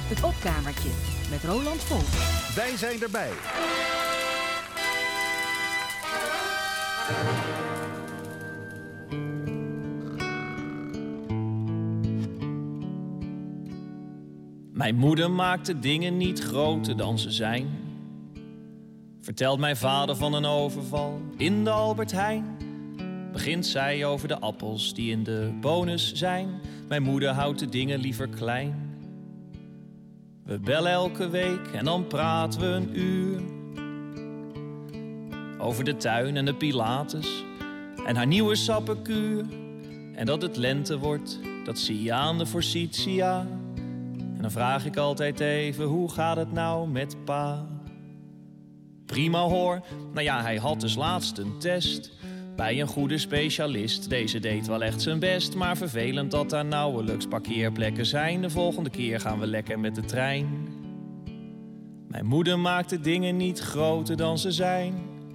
Het opkamertje met Roland Volk. Wij zijn erbij. Mijn moeder maakt de dingen niet groter dan ze zijn. Vertelt mijn vader van een overval in de Albert Heijn. Begint zij over de appels die in de bonus zijn. Mijn moeder houdt de dingen liever klein. We bellen elke week en dan praten we een uur. Over de tuin en de Pilates en haar nieuwe sappenkuur. En dat het lente wordt, dat zie je aan de forsythia. En dan vraag ik altijd even, hoe gaat het nou met pa? Prima hoor, nou ja, hij had dus laatst een test bij een goede specialist. Deze deed wel echt zijn best, maar vervelend dat daar nauwelijks parkeerplekken zijn. De volgende keer gaan we lekker met de trein. Mijn moeder maakt de dingen niet groter dan ze zijn.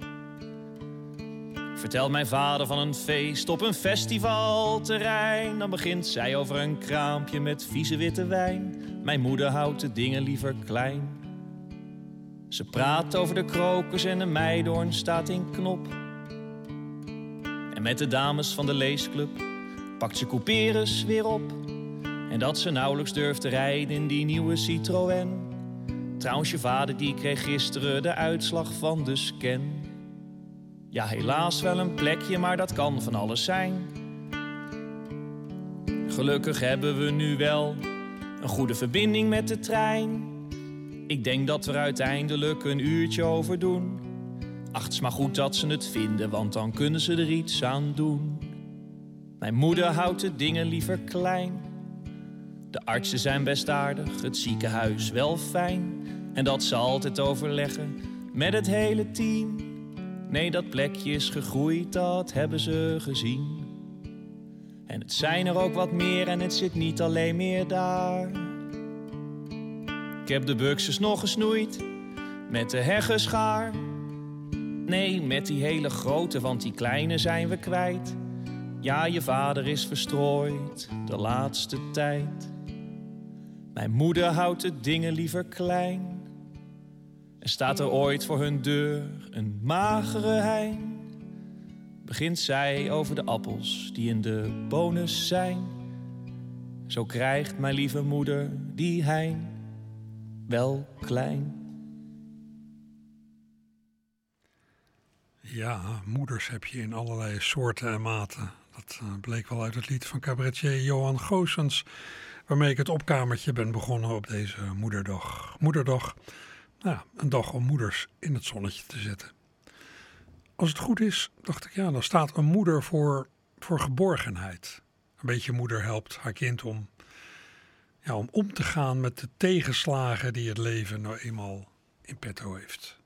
Vertelt mijn vader van een feest op een festivalterrein. Dan begint zij over een kraampje met vieze witte wijn. Mijn moeder houdt de dingen liever klein. Ze praat over de krokus en de meidoorn staat in knop. En met de dames van de leesclub pakt ze couperus weer op. En dat ze nauwelijks durft te rijden in die nieuwe Citroën. Trouwens, je vader die kreeg gisteren de uitslag van de scan. Ja, helaas wel een plekje, maar dat kan van alles zijn. Gelukkig hebben we nu wel een goede verbinding met de trein. Ik denk dat we er uiteindelijk een uurtje over doen. Ach, het is maar goed dat ze het vinden, want dan kunnen ze er iets aan doen. Mijn moeder houdt de dingen liever klein. De artsen zijn best aardig, het ziekenhuis wel fijn. En dat ze altijd overleggen met het hele team. Nee, dat plekje is gegroeid, dat hebben ze gezien. En het zijn er ook wat meer en het zit niet alleen meer daar. Ik heb de buxus nog gesnoeid met de heggenschaar. Nee, met die hele grote, want die kleine zijn we kwijt. Ja, je vader is verstrooid de laatste tijd. Mijn moeder houdt de dingen liever klein. En staat er ooit voor hun deur een magere hein, begint zij over de appels die in de bonus zijn. Zo krijgt mijn lieve moeder die hein wel klein. Ja, moeders heb je in allerlei soorten en maten. Dat bleek wel uit het lied van cabaretier Johan Goossens, waarmee ik het opkamertje ben begonnen op deze moederdag. Moederdag, nou, een dag om moeders in het zonnetje te zetten. Als het goed is, dacht ik, ja, dan staat een moeder voor geborgenheid. Een beetje moeder helpt haar kind om om te gaan met de tegenslagen die het leven nou eenmaal in petto heeft.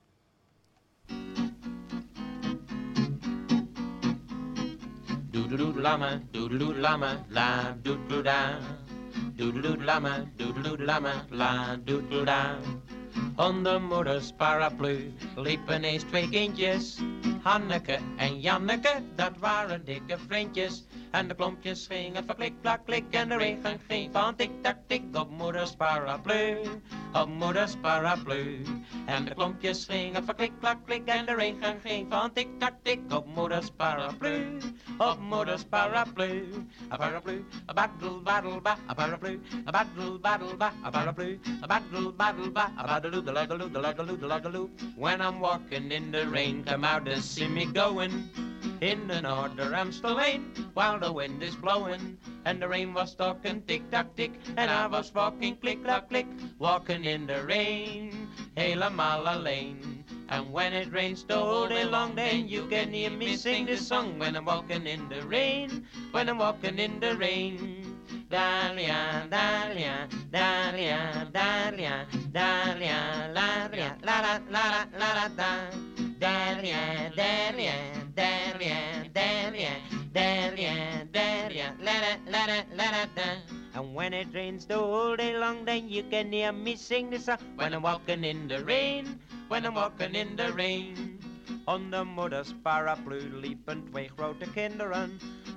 Doedeloedelama, doedeloedelama, la doedeloeda. Doedeloedelama, doedeloedelama, la doedeloeda. Onder moeders paraplu liepen eens twee kindjes. Hanneke en Janneke, dat waren dikke vriendjes. En de klompjes gingen van klik, klak, klik. En de regen ging van tik, tak, tik op moeders paraplu. Op moeders paraplu. En de klompjes gingen van klik, klak, klik. En de regen ging van tik, tak, tik op moeders paraplu. Op moeders paraplu. A paraplu, a baddle, baddle, ba. A paraplu, a baddle, baddle, ba. A paraplu, a baddle, baddle, ba. A baddle, the lagaloo, the lagaloo, the lagaloo. When I'm walking in the rain, come out and see me going. In an order Amstel Lane, while the wind is blowing, and the rain was talking tick-tock-tick, and I was walking click-clock-click, walking in the rain, helemaal alleen. And when it rains the whole day long, then you can hear me sing this song when I'm walking in the rain, when I'm walking in the rain. Dahlia, Dahlia, Dahlia, Dahlia, Dahlia, Dahlia, la la la la la da. Dahlia, Dahlia, Dahlia, Dahlia, Dahlia, Dahlia, la la da. And when it rains the whole day long, then you can hear me sing this song when I'm walking in the rain, when I'm walking in the rain. Onder moeders paraplu liepen twee grote kinderen.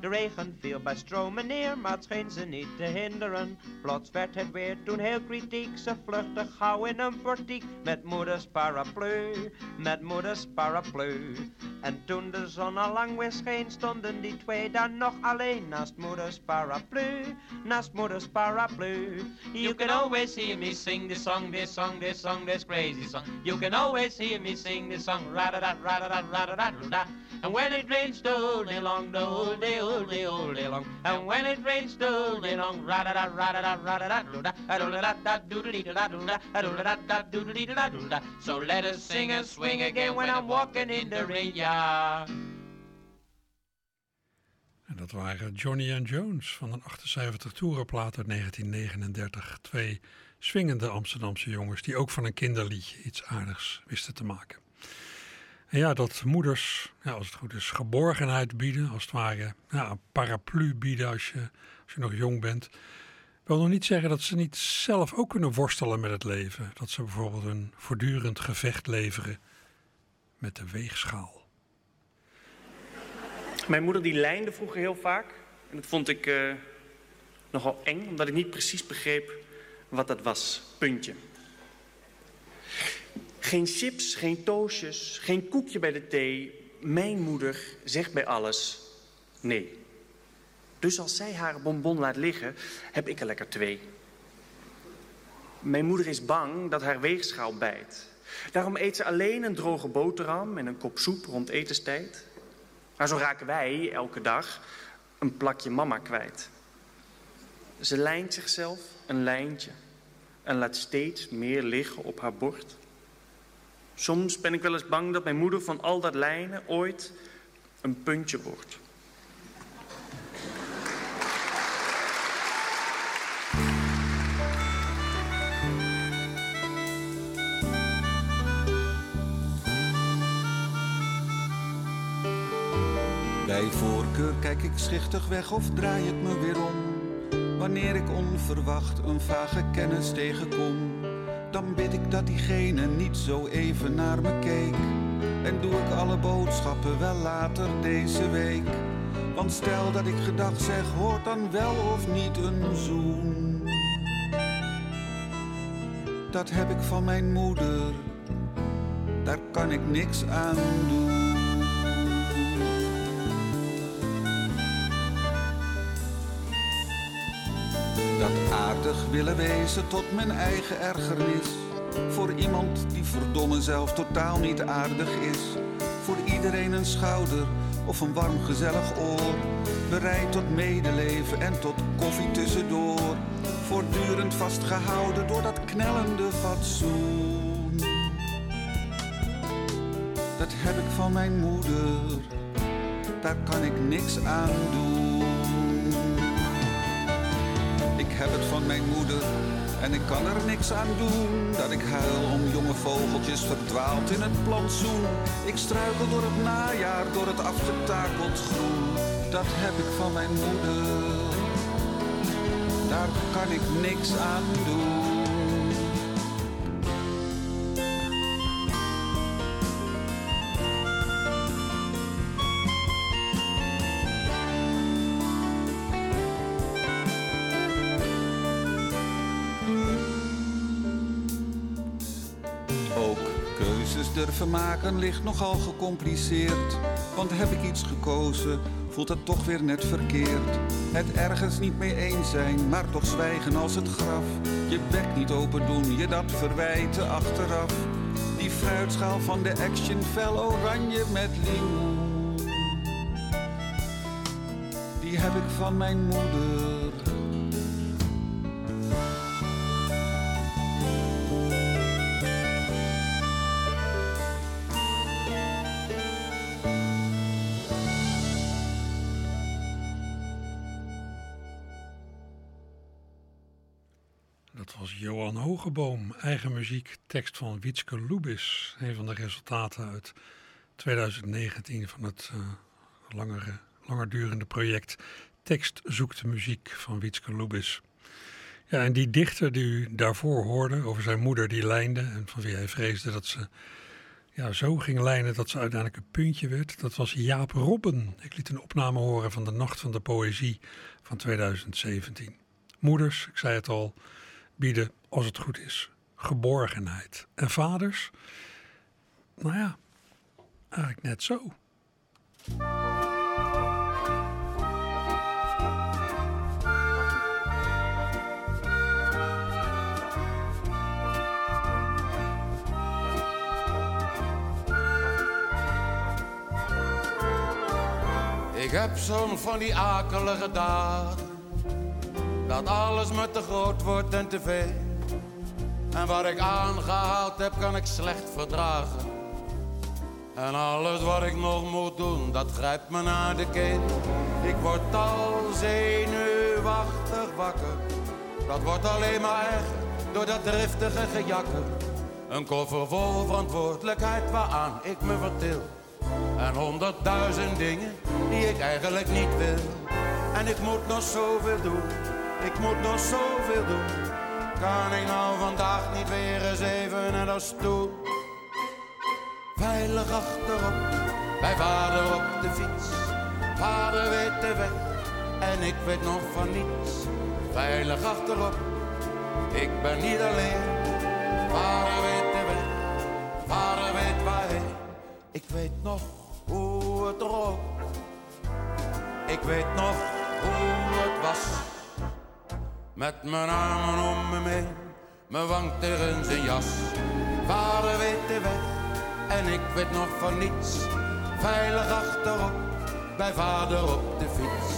De regen viel bij stromen neer, maar het scheen ze niet te hinderen. Plots werd het weer toen heel kritiek, ze vluchtte gauw in een portiek. Met moeders paraplu, met moeders paraplu. En toen de zon al lang weer scheen, stonden die twee daar nog alleen. Naast moeders paraplu, naast moeders paraplu. You can always hear me sing this song, this song, this song, this crazy song. You can always hear me sing this song, ra-da-da, ra-da-da, ra-da-da-da. And when it rains the whole day long, the whole day, whole day, whole day long. And when it rains the whole day long, ra-da-da, ra-da-da, ra-da-da-da, da-da-da-da, doodle-dee-da-da-da, da-da-da-da, doodle-dee-da-da-da. So let us sing and swing again when I'm walking in the rain, yeah. En dat waren Johnny and Jones van een 78 toerenplaat uit 1939. Twee swingende Amsterdamse jongens die ook van een kinderliedje iets aardigs wisten te maken. En ja, dat moeders, ja, als het goed is, geborgenheid bieden, als het ware een paraplu bieden als je nog jong bent. Wil nog niet zeggen dat ze niet zelf ook kunnen worstelen met het leven. Dat ze bijvoorbeeld een voortdurend gevecht leveren met de weegschaal. Mijn moeder die lijnde vroeger heel vaak. En dat vond ik nogal eng, omdat ik niet precies begreep wat dat was. Puntje. Geen chips, geen toastjes, geen koekje bij de thee. Mijn moeder zegt bij alles nee. Dus als zij haar bonbon laat liggen, heb ik er lekker 2. Mijn moeder is bang dat haar weegschaal bijt. Daarom eet ze alleen een droge boterham en een kop soep rond etenstijd. Maar zo raken wij elke dag een plakje mama kwijt. Ze lijnt zichzelf een lijntje en laat steeds meer liggen op haar bord. Soms ben ik wel eens bang dat mijn moeder van al dat lijnen ooit een puntje wordt. Bij voorkeur kijk ik schichtig weg of draai ik me weer om. Wanneer ik onverwacht een vage kennis tegenkom, dan bid ik dat diegene niet zo even naar me keek. En doe ik alle boodschappen wel later deze week. Want stel dat ik gedag zeg, hoort dan wel of niet een zoen. Dat heb ik van mijn moeder, daar kan ik niks aan doen. Dat aardig willen wezen tot mijn eigen ergernis. Voor iemand die verdomme zelf totaal niet aardig is. Voor iedereen een schouder of een warm gezellig oor. Bereid tot medeleven en tot koffie tussendoor. Voortdurend vastgehouden door dat knellende fatsoen. Dat heb ik van mijn moeder, daar kan ik niks aan doen. Ik heb het van mijn moeder en ik kan er niks aan doen. Dat ik huil om jonge vogeltjes verdwaald in het plantsoen. Ik struikel door het najaar, door het afgetakeld groen. Dat heb ik van mijn moeder, daar kan ik niks aan doen. Durven maken ligt nogal gecompliceerd. Want heb ik iets gekozen, voelt het toch weer net verkeerd. Het ergens niet mee eens zijn, maar toch zwijgen als het graf. Je bek niet open doen, je dat verwijten achteraf. Die fruitschaal van de Action fel oranje met limoen. Die heb ik van mijn moeder. Dat was Johan Hogeboom, eigen muziek, tekst van Wietske Lubis. Een van de resultaten uit 2019 van het langer durende project Tekst zoekt muziek van Wietske Lubis. Ja, en die dichter die u daarvoor hoorde over zijn moeder die lijnde en van wie hij vreesde dat ze Ja, zo ging lijnen dat ze uiteindelijk een puntje werd. Dat was Jaap Robben. Ik liet een opname horen van de Nacht van de Poëzie van 2017. Moeders, ik zei het al, bieden, als het goed is, geborgenheid. En vaders, nou ja, eigenlijk net zo. Ik heb zo'n van die akelige dagen, dat alles me te groot wordt en te veel. En wat ik aangehaald heb, kan ik slecht verdragen. En alles wat ik nog moet doen, dat grijpt me naar de keel. Ik word al zenuwachtig wakker, dat wordt alleen maar erger door dat driftige gejakker. Een koffer vol verantwoordelijkheid waaraan ik me vertil. En 100.000 dingen die ik eigenlijk niet wil. En ik moet nog zoveel doen, ik moet nog zoveel doen. Kan ik nou vandaag niet weer eens even en als toe? Veilig achterop, bij vader op de fiets. Vader weet de weg en ik weet nog van niets. Veilig achterop, ik ben niet alleen. Vader weet de weg, vader weet waarheen. Ik weet nog hoe het rook. Ik weet nog hoe het was. Met mijn armen om me heen, mijn wang tegen zijn jas. Vader weet de weg en ik weet nog van niets. Veilig achterop, bij vader op de fiets.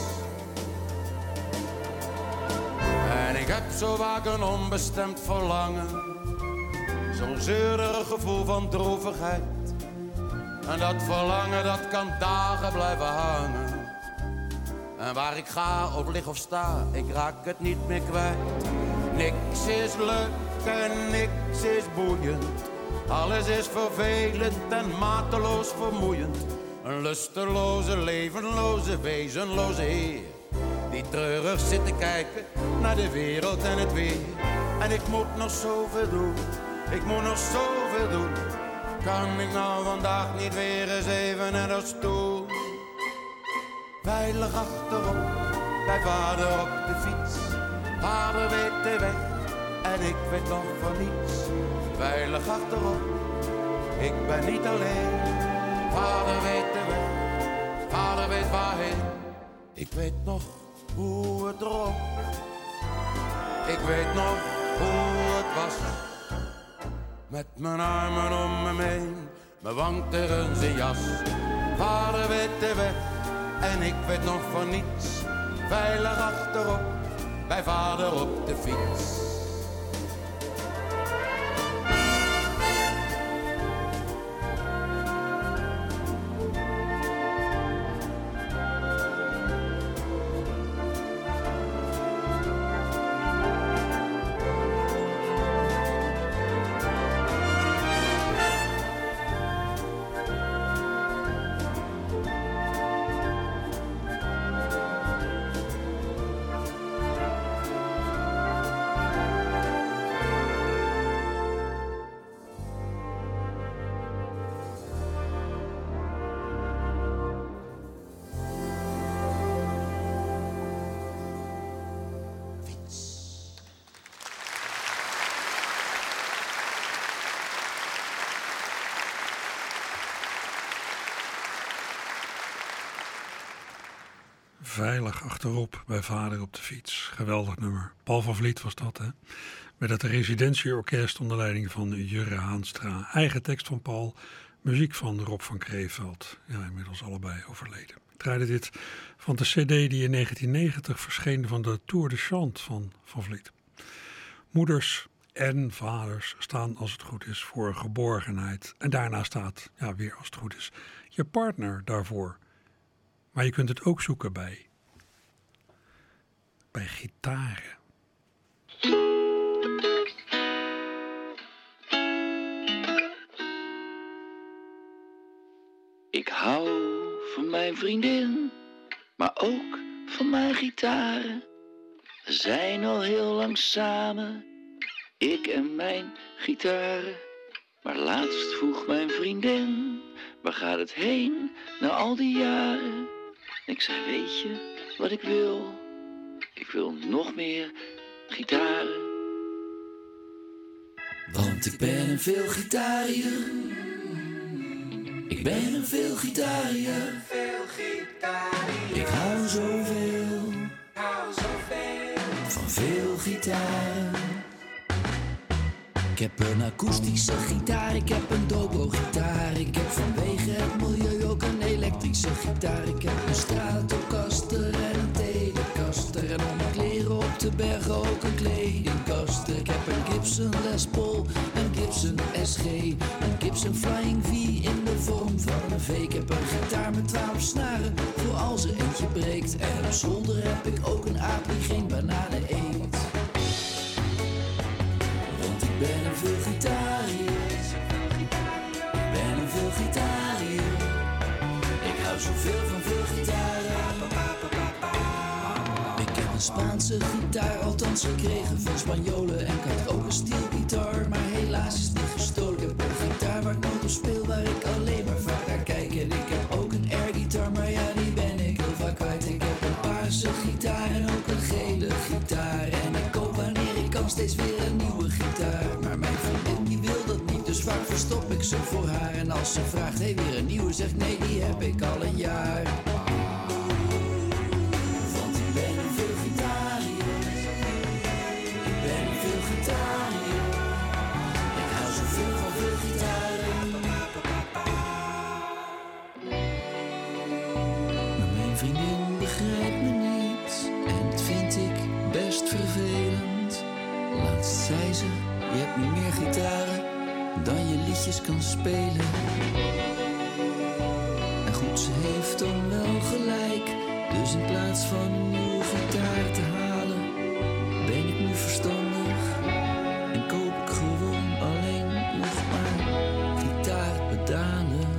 En ik heb zo vaak een onbestemd verlangen, zo'n zeurig gevoel van droevigheid. En dat verlangen, dat kan dagen blijven hangen. En waar ik ga of lig of sta, ik raak het niet meer kwijt. Niks is leuk en niks is boeiend. Alles is vervelend en mateloos vermoeiend. Een lusteloze, levenloze, wezenloze heer, die treurig zit te kijken naar de wereld en het weer. En ik moet nog zoveel doen, ik moet nog zoveel doen. Kan ik nou vandaag niet weer eens even naar de stoel? Veilig achterop, bij vader op de fiets. Vader weet de weg en ik weet nog van niets. Veilig achterop, ik ben niet alleen. Vader weet de weg, vader weet waarheen. Ik weet nog hoe het rook. Ik weet nog hoe het was. Met mijn armen om me heen, mijn wang tegen zijn jas. Vader weet de weg en ik weet nog van niets. Veilig achterop, bij vader op de fiets. Veilig achterop bij vader op de fiets. Geweldig nummer. Paul van Vliet was dat, hè? Met het residentieorkest onder leiding van Jurre Haanstra. Eigen tekst van Paul, muziek van Rob van Kreeveld. Ja, inmiddels allebei overleden. Ik draaide dit van de cd die in 1990 verscheen van de Tour de Chant van Vliet. Moeders en vaders staan als het goed is voor geborgenheid. En daarna staat, ja, weer als het goed is, je partner daarvoor. Maar je kunt het ook zoeken bij gitaren. Ik hou van mijn vriendin, maar ook van mijn gitaren. We zijn al heel lang samen, ik en mijn gitaren. Maar laatst vroeg mijn vriendin, waar gaat het heen na al die jaren? Ik zei, weet je wat ik wil? Ik wil nog meer gitaren. Want ik ben een veelgitariër. Ik ben een veelgitariër. Ik hou zoveel van veel gitaren. Ik heb een akoestische gitaar, ik heb een dobro-gitaar. Ik heb vanwege het milieu ook een elektrische gitaar. Ik heb een Stratocaster en een Telecaster. En om mijn kleren op te bergen ook een kledingkaster. Ik heb een Gibson Les Paul, een Gibson SG. Een Gibson Flying V in de vorm van een V. Ik heb een gitaar met 12 snaren voor als er eentje breekt. En op zolder heb ik ook een aap die geen bananen eet. Ik ben een veelgitariër. Ik ben een veelgitariër. Ik hou zoveel van veelgitaren. Ik heb een Spaanse gitaar, althans gekregen van Spanjolen. En ik had ook een steelgitaar, maar helaas is die gestolen. Ik heb een gitaar waar ik nooit op speel, waar ik alleen maar vaak naar kijk. En ik heb ook een airgitaar, maar ja, die ben ik heel vaak kwijt. Ik heb een paarse gitaar en ook een gele gitaar. En ik koop wanneer ik kan steeds weer een nieuwe gitaar. Maar mijn vriendin die wil dat niet, dus vaak verstop ik ze voor haar. En als ze vraagt, hey, weer een nieuwe, zegt nee, die heb ik al een jaar. Want ik ben een veelgitariër. Ik ben een veelgitariër. Ik hou zoveel van veelgitaren. Maar mijn vriendin begrijpt me niet. En dat vind ik best vervelend. Laatst zei ze, je hebt nu meer gitaren dan je liedjes kan spelen. En goed, ze heeft dan wel gelijk. Dus in plaats van een nieuwe gitaar te halen, ben ik nu verstandig. En koop ik gewoon alleen nog maar gitaarpedalen.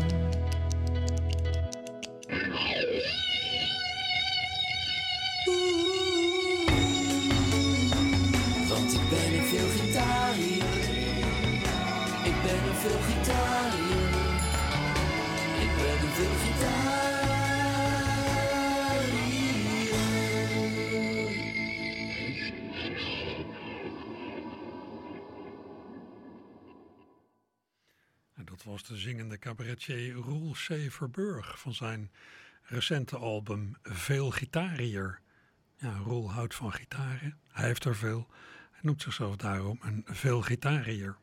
Want ik ben een veelgitariër. Ik ben een veelgitariër. Ik ben een veelgitariër. En dat was de zingende cabaretier Roel C. Verburg van zijn recente album Veelgitariër. Ja, Roel houdt van gitaren. Hij heeft er veel. Hij noemt zichzelf daarom een veelgitariër.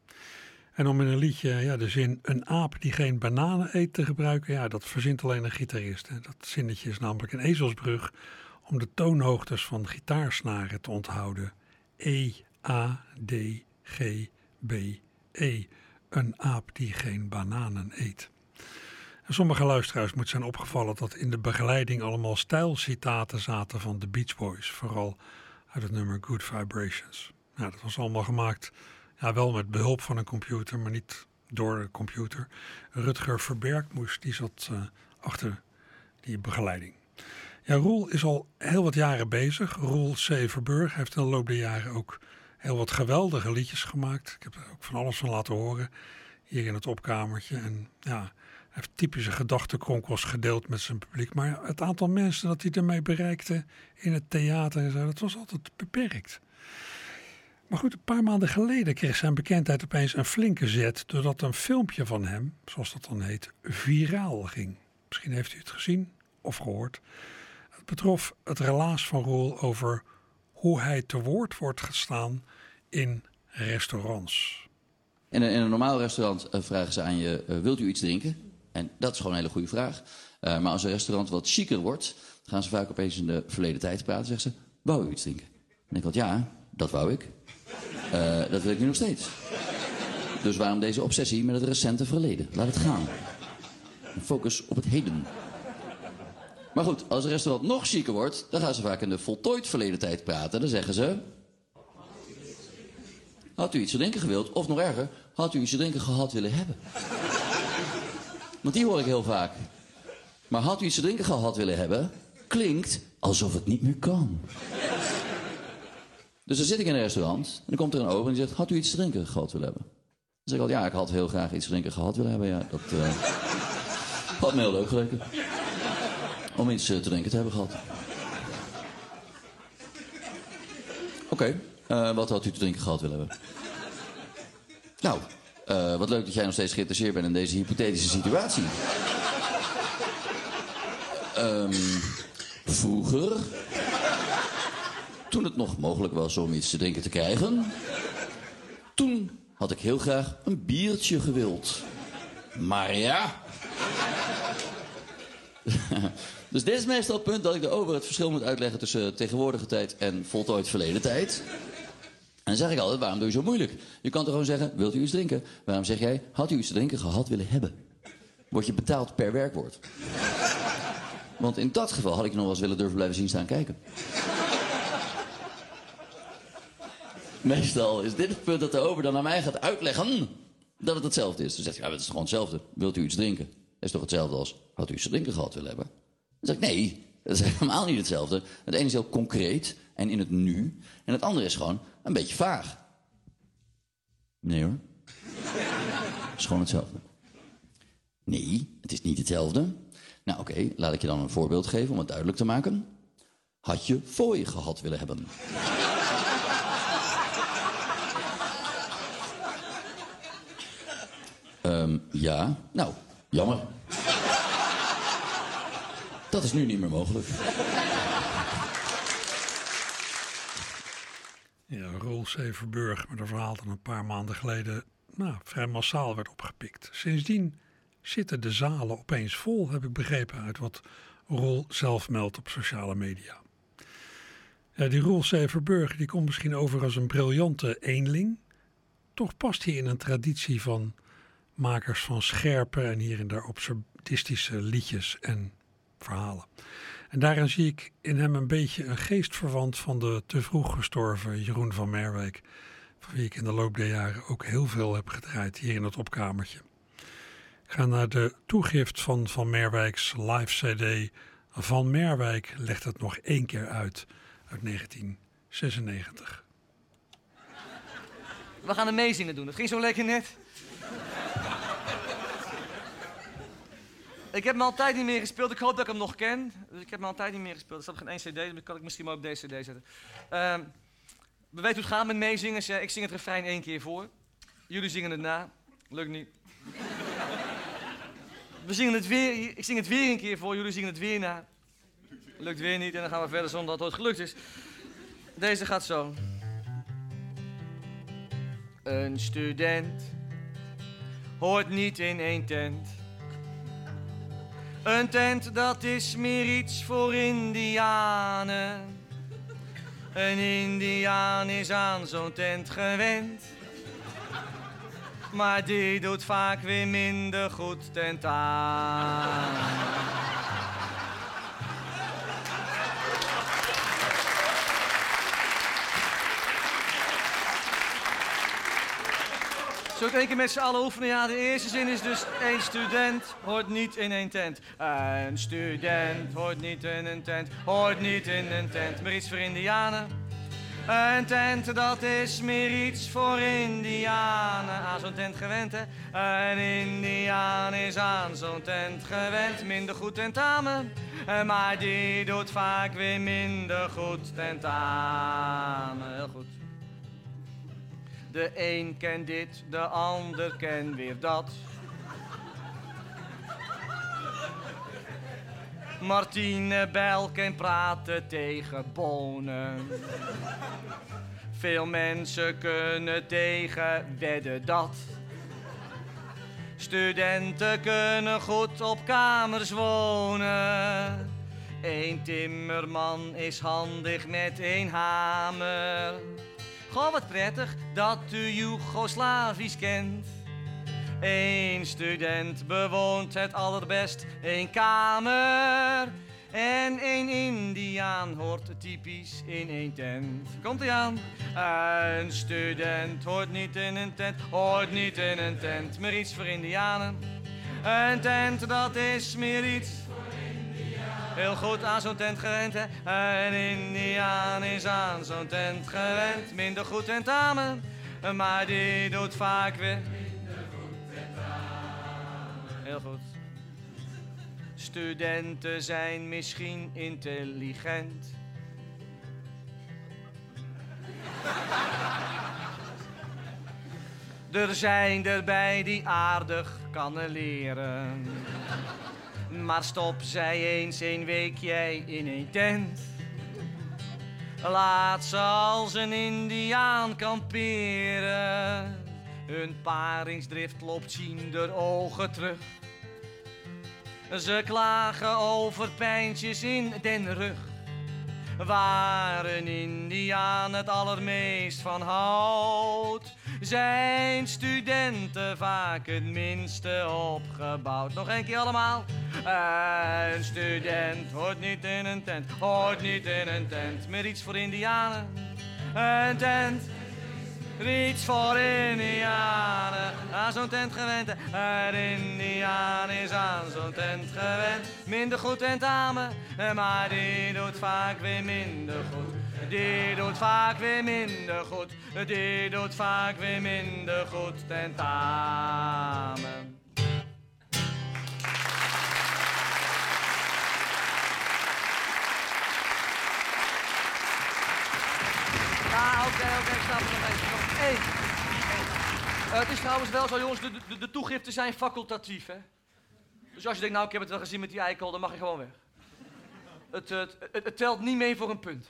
En om in een liedje de zin een aap die geen bananen eet te gebruiken, ja, dat verzint alleen een gitarist. Hè. Dat zinnetje is namelijk een ezelsbrug om de toonhoogtes van gitaarsnaren te onthouden. E, A, D, G, B, E. Een aap die geen bananen eet. En sommige luisteraars moet zijn opgevallen dat in de begeleiding allemaal stijlcitaten zaten van de Beach Boys. Vooral uit het nummer Good Vibrations. Nou, dat was allemaal gemaakt, ja, wel met behulp van een computer, maar niet door de computer. Rutger Verbergmoes, die zat achter die begeleiding. Ja, Roel is al heel wat jaren bezig. Roel C. Verburg heeft in de loop der jaren ook heel wat geweldige liedjes gemaakt. Ik heb er ook van alles van laten horen hier in het opkamertje. En ja, hij heeft typische gedachtenkronkels gedeeld met zijn publiek. Maar het aantal mensen dat hij ermee bereikte in het theater en zo, dat was altijd beperkt. Maar goed, een paar maanden geleden kreeg zijn bekendheid opeens een flinke zet, doordat een filmpje van hem, zoals dat dan heet, viraal ging. Misschien heeft u het gezien of gehoord. Het betrof het relaas van Roel over hoe hij te woord wordt gestaan in restaurants. In een normaal restaurant vragen ze aan je, wilt u iets drinken? En dat is gewoon een hele goede vraag. Maar als een restaurant wat chiquer wordt, dan gaan ze vaak opeens in de verleden tijd praten. Zeggen ze, wou u iets drinken? En ik dacht, ja, dat wou ik. Dat wil ik nu nog steeds. Dus waarom deze obsessie met het recente verleden? Laat het gaan. Focus op het heden. Maar goed, als een restaurant nog chiquer wordt, dan gaan ze vaak in de voltooid verleden tijd praten. Dan zeggen ze, had u iets te drinken gewild? Of nog erger, had u iets te drinken gehad willen hebben? Want die hoor ik heel vaak. Maar had u iets te drinken gehad willen hebben, klinkt alsof het niet meer kan. Dus dan zit ik in een restaurant en dan komt er een ober en die zegt, had u iets te drinken gehad willen hebben? zeg ik altijd, ja, ik had heel graag iets te drinken gehad willen hebben. Ja, dat had me heel leuk geleken. Om iets te drinken te hebben gehad. Oké, wat had u te drinken gehad willen hebben? Nou, wat leuk dat jij nog steeds geïnteresseerd bent in deze hypothetische situatie. Vroeger, toen het nog mogelijk was om iets te drinken te krijgen, toen had ik heel graag een biertje gewild. Maar ja. Dus dit is meestal het punt dat ik de ober het verschil moet uitleggen tussen tegenwoordige tijd en voltooid verleden tijd. En dan zeg ik altijd, waarom doe je zo moeilijk? Je kan toch gewoon zeggen, wilt u iets drinken? Waarom zeg jij, had u iets te drinken gehad willen hebben? Word je betaald per werkwoord. Want in dat geval had ik je nog wel eens willen durven blijven zien staan kijken. Meestal is dit het punt dat de ober dan aan mij gaat uitleggen dat het hetzelfde is. Dan zegt hij, ja, het is gewoon hetzelfde. Wilt u iets drinken? Dat is toch hetzelfde als, had u iets te drinken gehad willen hebben? Dan zeg ik, nee, dat is helemaal niet hetzelfde. Het ene is heel concreet en in het nu. En het andere is gewoon een beetje vaag. Nee hoor. Het is gewoon hetzelfde. Nee, het is niet hetzelfde. Nou oké, laat ik je dan een voorbeeld geven om het duidelijk te maken. Had je fooi gehad willen hebben? Ja, nou, jammer. Dat is nu niet meer mogelijk. Ja, Roel Severburg met een verhaal dat een paar maanden geleden vrij massaal werd opgepikt. Sindsdien zitten de zalen opeens vol, heb ik begrepen uit wat Roel zelf meldt op sociale media. Ja, die Roel Severburg die komt misschien over als een briljante eenling. Toch past hij in een traditie van makers van scherpe en hier en daar absurdistische liedjes en verhalen. En daarin zie ik in hem een beetje een geestverwant van de te vroeg gestorven Jeroen van Merwijk, van wie ik in de loop der jaren ook heel veel heb gedraaid hier in het opkamertje. Ik ga naar de toegift van Van Merwijks live cd. Van Merwijk legt het nog één keer uit 1996. We gaan een meezingen doen, dat ging zo lekker net. Ik heb hem al een tijd niet meer gespeeld. Ik hoop dat ik hem nog ken. Dus ik heb hem al een tijd niet meer gespeeld. Er staat geen één cd, dan kan ik misschien maar op deze cd zetten. We weten hoe het gaat met meezingers. Ik zing het refrein 1 keer voor. Jullie zingen het na. Lukt niet. We zingen het weer. Ik zing het weer 1 keer voor. Jullie zingen het weer na. Lukt weer niet en dan gaan we verder zonder dat het ooit gelukt is. Deze gaat zo. Een student hoort niet in één tent. Een tent, dat is meer iets voor indianen. Een indiaan is aan zo'n tent gewend. Maar die doet vaak weer minder goed tent aan. Zullen we 1 keer met z'n allen oefenen? Ja, de eerste zin is dus: een student hoort niet in een tent. Een student hoort niet in een tent, hoort niet in een tent. Maar iets voor indianen. Een tent, dat is meer iets voor indianen. Aan zo'n tent gewend, hè? Een indiaan is aan zo'n tent gewend. Minder goed tentamen, maar die doet vaak weer minder goed tentamen. Heel goed. De een kent dit, de ander kent weer dat. Martine Bijl kan praten tegen bonen. Veel mensen kunnen tegen wedden dat. Studenten kunnen goed op kamers wonen. Eén timmerman is handig met 1 hamer. Goh, wat prettig dat u Joegoslavisch kent. 1 student bewoont het allerbest 1 kamer. En 1 indiaan hoort typisch in 1 tent. Komt-ie aan. Een student hoort niet in een tent, hoort niet in een tent. Maar iets voor indianen. Een tent, dat is meer iets. Heel goed aan zo'n tent gewend, hè. Een indiaan is aan zo'n tent gewend. Minder goed tentamen, maar die doet vaak weer Heel goed. Studenten zijn misschien intelligent. Er zijn erbij die aardig kunnen leren. Maar stop zij eens een week jij in een tent. Laat ze als een Indiaan kamperen. Hun paringsdrift loopt zien de ogen terug. Ze klagen over pijntjes in den rug. Waar een Indiaan het allermeest van houdt, zijn studenten vaak het minste opgebouwd. Nog een keer allemaal. Een student hoort niet in een tent, hoort niet in een tent. Meer iets voor Indianen. Een tent. Iets voor Indianen, aan zo'n tent gewend. Een Indiaan is aan zo'n tent gewend. Minder goed tentamen, maar die doet vaak weer minder goed. Die doet vaak weer minder goed. Die doet vaak weer minder goed tentamen. Ja, oké, ik snap het nog even. Nog één. Het is trouwens wel zo, jongens, de toegiften zijn facultatief, hè. Dus als je denkt, nou, ik heb het wel gezien met die eikel, dan mag je gewoon weg. Het telt niet mee voor een punt.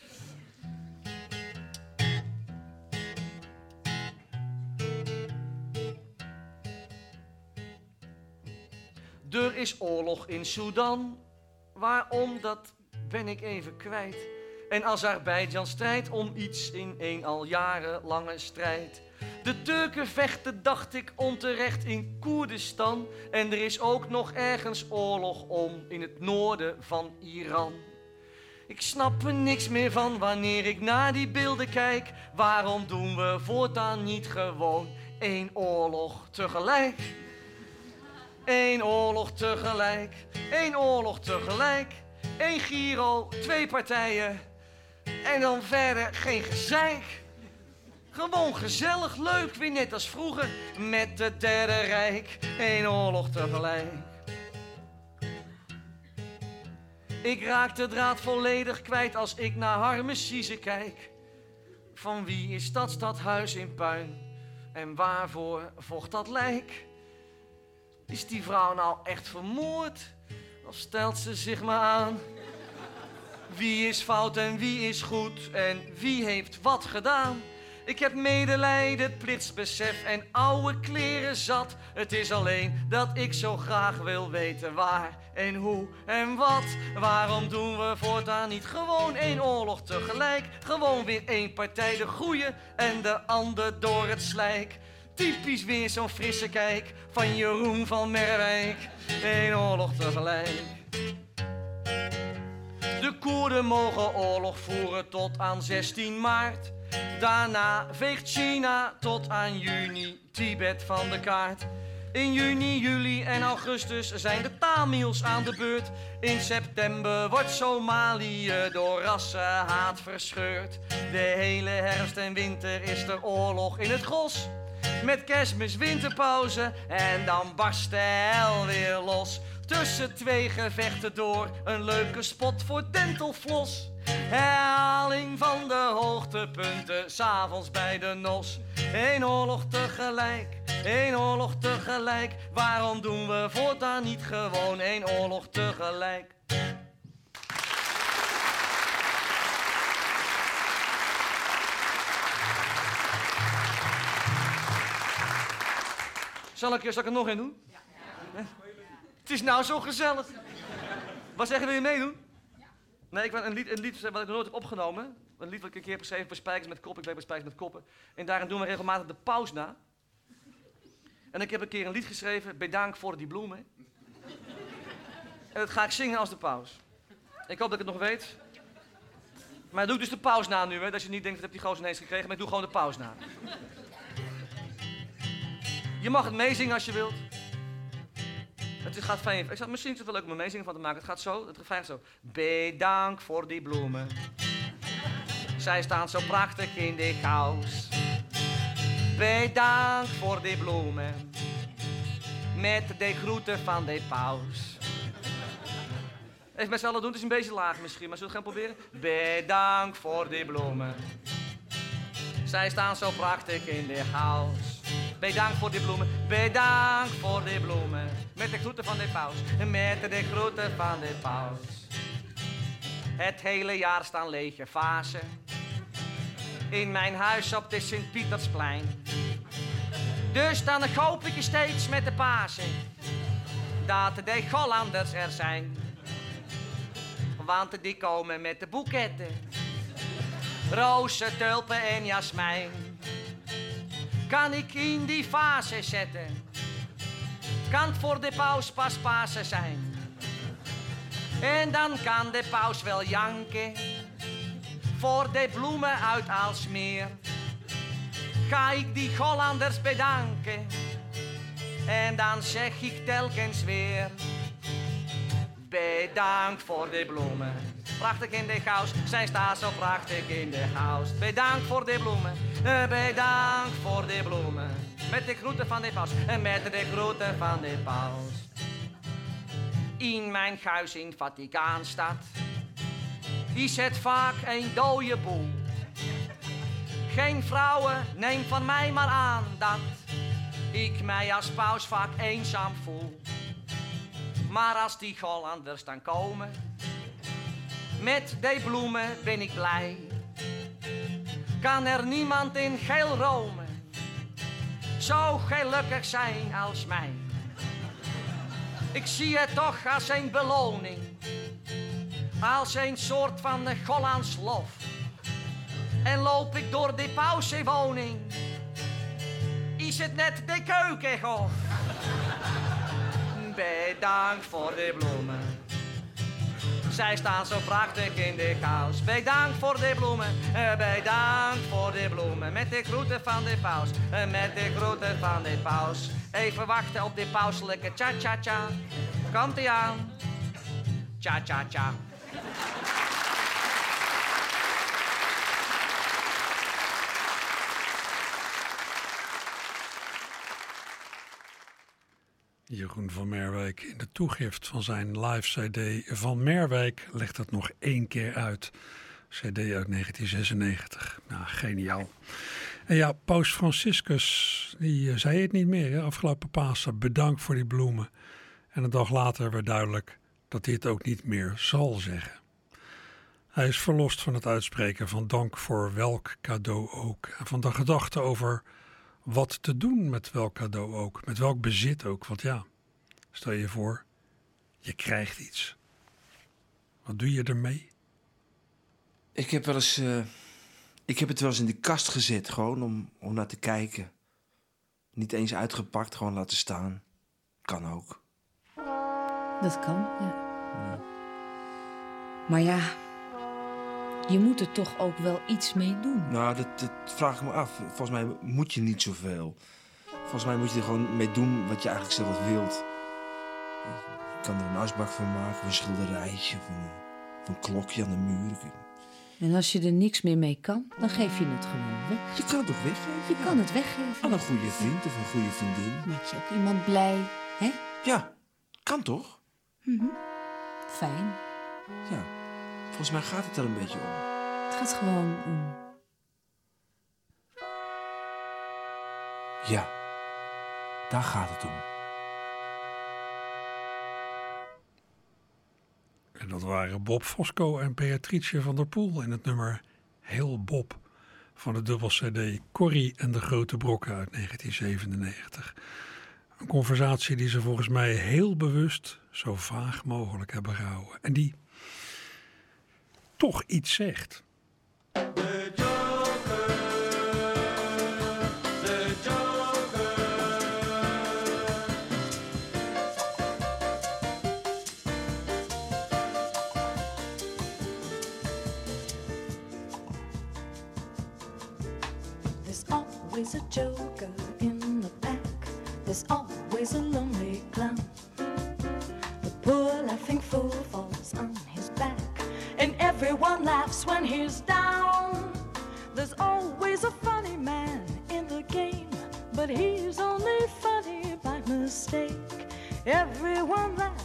Er is oorlog in Sudan. Waarom, dat ben ik even kwijt. En Azerbeidzjan strijdt om iets in een al jarenlange strijd. De Turken vechten, dacht ik, onterecht in Koerdistan. En er is ook nog ergens oorlog om in het noorden van Iran. Ik snap er niks meer van wanneer ik naar die beelden kijk. Waarom doen we voortaan niet gewoon één oorlog tegelijk? Eén oorlog tegelijk, één oorlog tegelijk. Eén Giro, 2 partijen en dan verder geen gezeik. Gewoon gezellig, leuk, weer net als vroeger met het Derde Rijk. Eén oorlog tegelijk. Ik raak de draad volledig kwijt als ik naar Harmesize kijk. Van wie is dat stadhuis in puin en waarvoor vocht dat lijk? Is die vrouw nou echt vermoord? Of stelt ze zich maar aan? Wie is fout en wie is goed en wie heeft wat gedaan? Ik heb medelijden, plichtsbesef en oude kleren zat. Het is alleen dat ik zo graag wil weten waar en hoe en wat. Waarom doen we voortaan niet gewoon één oorlog tegelijk? Gewoon weer één partij de goeie en de ander door het slijk. Typisch weer zo'n frisse kijk van Jeroen van Merwijk. Eén oorlog tegelijk. De Koerden mogen oorlog voeren tot aan 16 maart. Daarna veegt China tot aan juni Tibet van de kaart. In juni, juli en augustus zijn de Tamils aan de beurt. In september wordt Somalië door rassenhaat verscheurd. De hele herfst en winter is er oorlog in het gros. Met Kerstmis, winterpauze en dan barst de hel weer los. Tussen 2 gevechten door, een leuke spot voor dentalfloss. Herhaling van de hoogtepunten, 's avonds bij de nos. Eén oorlog tegelijk, één oorlog tegelijk. Waarom doen we voortaan niet gewoon één oorlog tegelijk? Zal ik er nog een doen? Ja. Het is nou zo gezellig. Wat zeggen, wil je meedoen? Ja. Nee, ik ben een lied wat ik nog nooit heb opgenomen. Een lied wat ik een keer heb geschreven bij Spijkers met Koppen. Ik werk bij Spijkers met Koppen. En daarin doen we regelmatig de paus na. En ik heb een keer een lied geschreven, Bedankt voor die bloemen. En dat ga ik zingen als de paus. Ik hoop dat ik het nog weet. Maar doe ik dus de paus na nu, hè. Dat je niet denkt, dat heb die gozer ineens gekregen. Maar ik doe gewoon de paus na. Je mag het meezingen als je wilt. Het gaat fijn. Misschien is het wel leuk om er meezingen van te maken. Het gaat zo, het refrein zo. Bedankt voor die bloemen. Zij staan zo prachtig in de kous. Bedankt voor die bloemen. met de groeten van de paus. Even met z'n allen doen, het is een beetje laag misschien, maar zullen we het gaan proberen? Bedankt voor die bloemen. Zij staan zo prachtig in de house. Bedankt voor die bloemen, bedankt voor die bloemen. Met de groeten van de paus, met de groeten van de paus. Het hele jaar staan lege vazen in mijn huis op de Sint-Pietersplein. Dus dan hoop ik steeds met de Pasen dat de Hollanders er zijn. Want die komen met de boeketten, rozen, tulpen en jasmijn. Kan ik in die vazen zetten, kan het voor de paus pas Pasen zijn. En dan kan de paus wel janken voor de bloemen uit Aalsmeer. Ga ik die Hollanders bedanken en dan zeg ik telkens weer: bedankt voor de bloemen. Prachtig in de house, zij staat zo prachtig in de house. Bedankt voor de bloemen, bedankt voor de bloemen. Met de groeten van de paus, met de groeten van de paus. In mijn huis in Vaticaanstad is het vaak een dode boel. Geen vrouwen, neem van mij maar aan dat ik mij als paus vaak eenzaam voel. Maar als die Hollanders dan komen, met die bloemen ben ik blij. Kan er niemand in geel Rome zo gelukkig zijn als mij. Ik zie het toch als een beloning, als een soort van Hollands lof. En loop ik door de pausenwoning, is het net de keukenhof. Bedankt voor de bloemen, zij staan zo prachtig in de house. Bedankt voor de bloemen, bedankt voor de bloemen. Met de groeten van de paus, met de groeten van de paus. Even wachten op de pauselijke cha-cha-cha. Komt-ie aan, cha-cha-cha. Jeroen van Merwijk in de toegift van zijn live cd Van Merwijk legt het nog 1 keer uit. Cd uit 1996. Nou, geniaal. En ja, paus Franciscus, die zei het niet meer, hè? Afgelopen Pasen. Bedankt voor die bloemen. En een dag later werd duidelijk dat hij het ook niet meer zal zeggen. Hij is verlost van het uitspreken van dank voor welk cadeau ook. En van de gedachte over wat te doen met welk cadeau ook. Met welk bezit ook. Want ja, stel je voor, je krijgt iets. Wat doe je ermee? Ik heb het wel eens in de kast gezet, gewoon om naar te kijken. Niet eens uitgepakt, gewoon laten staan. Kan ook. Dat kan, ja. Maar ja, je moet er toch ook wel iets mee doen. Nou, dat vraag ik me af. Volgens mij moet je niet zoveel. Volgens mij moet je er gewoon mee doen wat je eigenlijk zelf wilt. Je kan er een asbak van maken, of een schilderijtje, of een klokje aan de muur. En als je er niks meer mee kan, dan geef je het gewoon weg. Je kan het toch weggeven? Je kan het weggeven. Aan een goede vriend of een goede vriendin. Maak je ook iemand blij, hè? Ja, kan toch? Fijn. Ja, volgens mij gaat het er een beetje om. Het gaat gewoon om. Ja, daar gaat het om. En dat waren Bob Fosco en Beatrice van der Poel in het nummer Heel Bob van de dubbel CD Corrie en de Grote Brokken uit 1997. Een conversatie die ze volgens mij heel bewust zo vaag mogelijk hebben gehouden. En die toch iets zegt. Always a joker in the pack. There's always a lonely clown. The poor laughing fool falls on his back, and everyone laughs when he's down. There's always a funny man in the game, but he's only funny by mistake.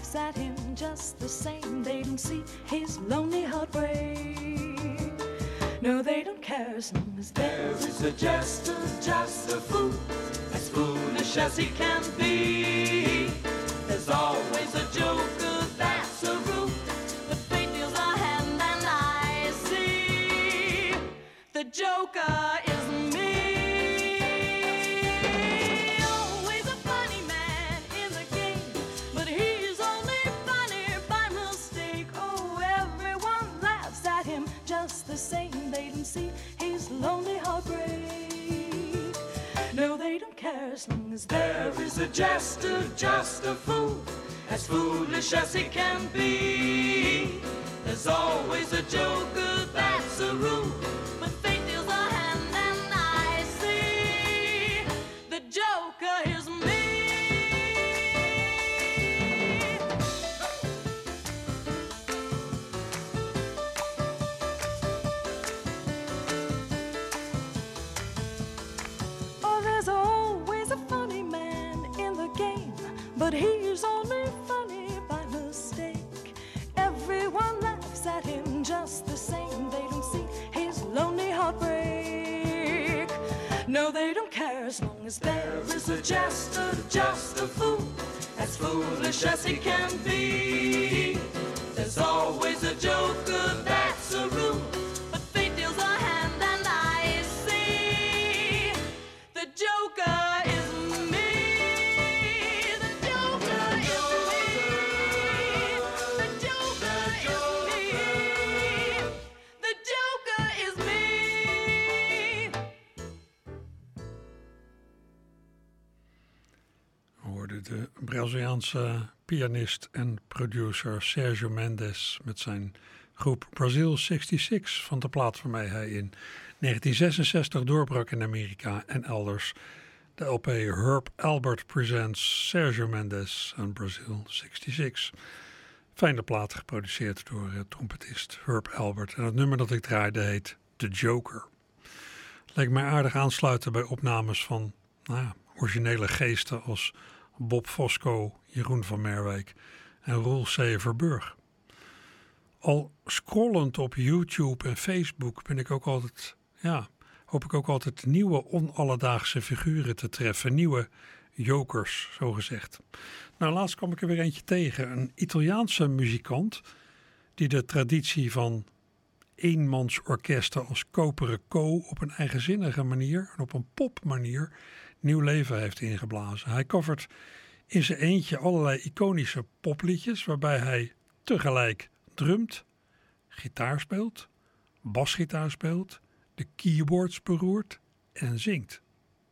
laughs at him just the same. They don't see his lonely heart break. No, they don't care as long as there is a jester, just a fool, as foolish as he can be. There's always a joker, that's a rule, but fate deals a hand and I see the joker is me. Always a funny man in the game, but he's only funny by mistake. Oh, everyone laughs at him just the same. They don't see his lonely heart break. No, they don't care as long as there is a jester, just a fool, as foolish as he can be. There's always a joker, that's a rule, but fate deals a hand and I see the joker is me. Oh, there's always a funny man in the game, but he's only funny by mistake. Everyone laughs at him just the same. They don't see his lonely heart break. No, they don't care as long as there is a jester, just a fool, as foolish as he can be. There's always a joker, that's a rule, but fate deals a hand and I see the joker is me. The joker is me. The joker is me. The joker is me. We hoorden de Braziliaanse pianist en producer Sérgio Mendes met zijn groep Brazil 66 van de plaat waarmee hij in 1966 doorbrak in Amerika en elders. De LP Herb Alpert Presents Sérgio Mendes en Brazil 66. Fijne plaat geproduceerd door trompetist Herb Alpert. En het nummer dat ik draaide heet The Joker. Leek mij aardig aansluiten bij opnames van originele geesten als Bob Fosco, Jeroen van Merwijk en Roel C. Verburg. Al scrollend op YouTube en Facebook hoop ik ook altijd nieuwe onalledaagse figuren te treffen. Nieuwe jokers, zogezegd. Nou, laatst kwam ik er weer eentje tegen. Een Italiaanse muzikant die de traditie van eenmansorkesten als Koperen Co. op een eigenzinnige manier en op een popmanier nieuw leven heeft ingeblazen. Hij covert in zijn eentje allerlei iconische popliedjes waarbij hij tegelijk drumt, gitaar speelt, basgitaar speelt, de keyboards beroert en zingt.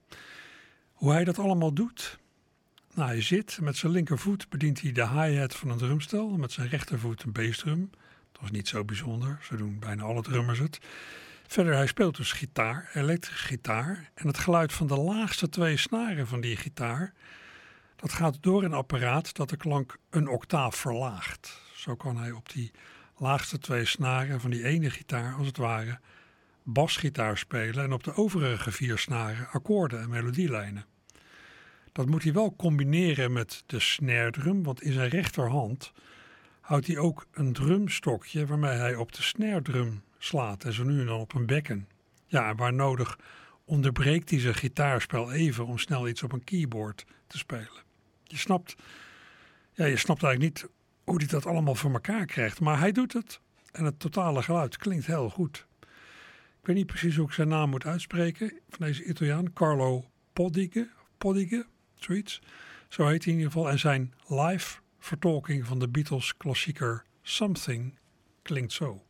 Hoe hij dat allemaal doet? Nou, hij zit, met zijn linkervoet bedient hij de hi-hat van een drumstel en met zijn rechtervoet een bassdrum. Dat is niet zo bijzonder, zo doen bijna alle drummers het. Verder, hij speelt dus gitaar, elektrische gitaar. En het geluid van de laagste 2 snaren van die gitaar, dat gaat door een apparaat dat de klank een octaaf verlaagt. Zo kan hij op die laagste 2 snaren van die ene gitaar, als het ware, basgitaar spelen en op de overige 4 snaren akkoorden en melodielijnen. Dat moet hij wel combineren met de snare drum, want in zijn rechterhand houdt hij ook een drumstokje waarmee hij op de snare drum slaat en zo nu en dan op een bekken. Ja, en waar nodig onderbreekt hij zijn gitaarspel even om snel iets op een keyboard te spelen. Je snapt eigenlijk niet hoe hij dat allemaal voor elkaar krijgt, maar hij doet het en het totale geluid klinkt heel goed. Ik weet niet precies hoe ik zijn naam moet uitspreken van deze Italiaan, Carlo Podige, zoiets. Zo heet hij in ieder geval. En zijn live vertolking van de Beatles klassieker Something klinkt zo.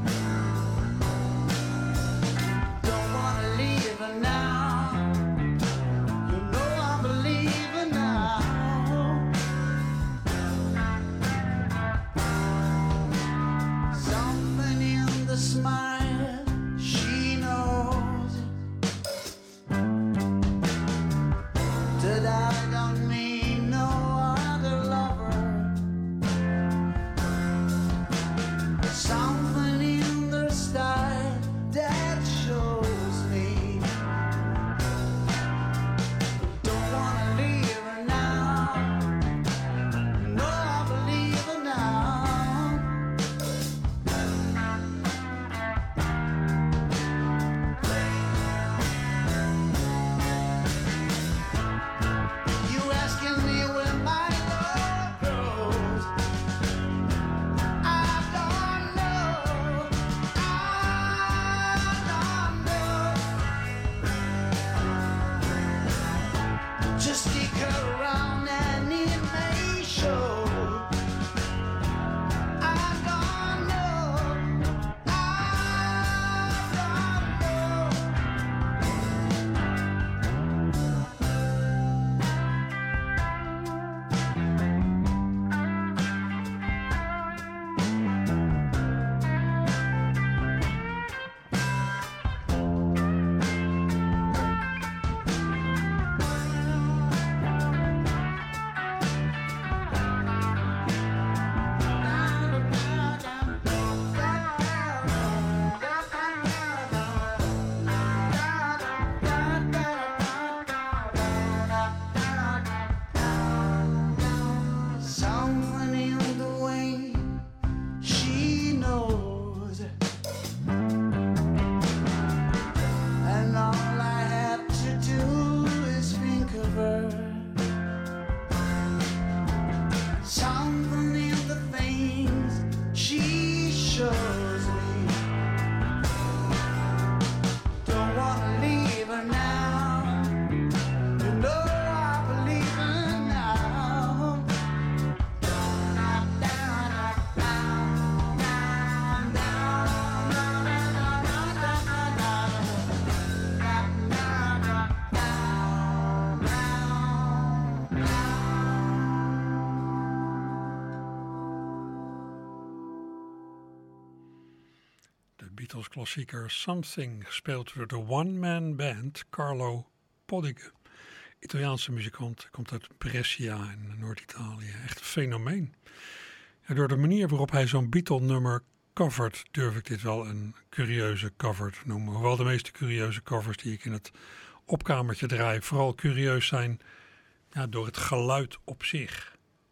Now Beatles-klassieker Something, gespeeld door de one-man band Carlo Podige. Italiaanse muzikant, komt uit Brescia in Noord-Italië. Echt een fenomeen. Ja, door de manier waarop hij zo'n Beatle-nummer covert, durf ik dit wel een curieuze cover te noemen. Hoewel de meeste curieuze covers die ik in het opkamertje draai vooral curieus zijn, ja, door het geluid op zich.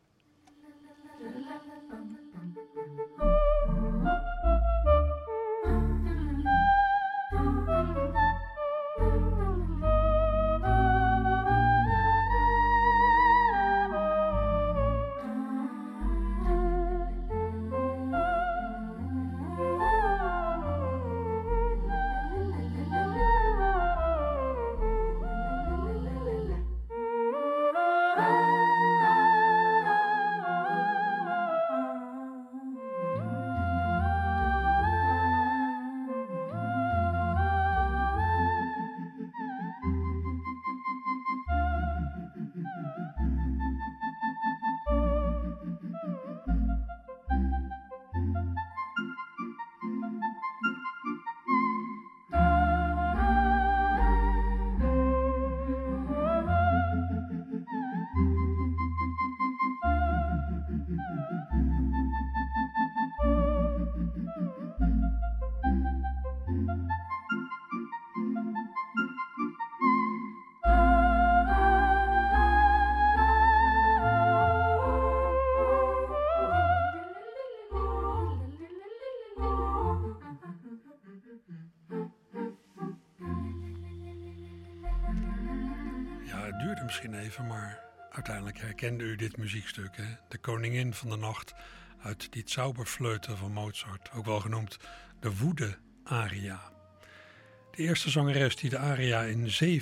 Het duurde misschien even, maar uiteindelijk herkende u dit muziekstuk. Hè? De Koningin van de Nacht uit die Zauberflöte van Mozart, ook wel genoemd de Woede-aria. De eerste zangeres die de aria in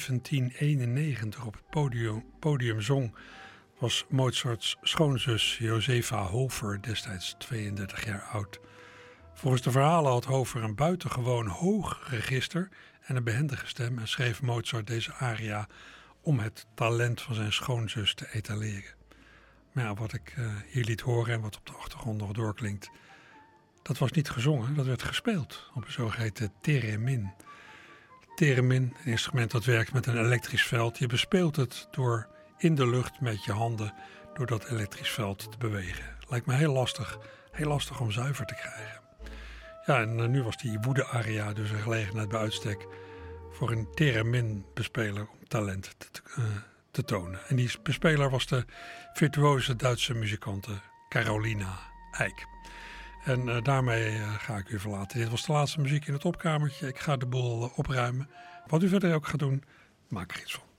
1791 op het podium zong, was Mozarts schoonzus Josefa Hofer, destijds 32 jaar oud. Volgens de verhalen had Hofer een buitengewoon hoog register en een behendige stem en schreef Mozart deze aria om het talent van zijn schoonzus te etaleren. Maar ja, wat ik hier liet horen en wat op de achtergrond nog doorklinkt, dat was niet gezongen, dat werd gespeeld op een zogeheten theremin. Theremin, een instrument dat werkt met een elektrisch veld. Je bespeelt het door in de lucht met je handen door dat elektrisch veld te bewegen. Lijkt me heel lastig om zuiver te krijgen. Ja, en nu was die Woede-aria dus een gelegenheid bij uitstek voor een theremin-bespeler om talent te tonen. En die bespeler was de virtuoze Duitse muzikante Carolina Eyck. En daarmee ga ik u verlaten. Dit was de laatste muziek in het opkamertje. Ik ga de boel opruimen. Wat u verder ook gaat doen, maak er iets van.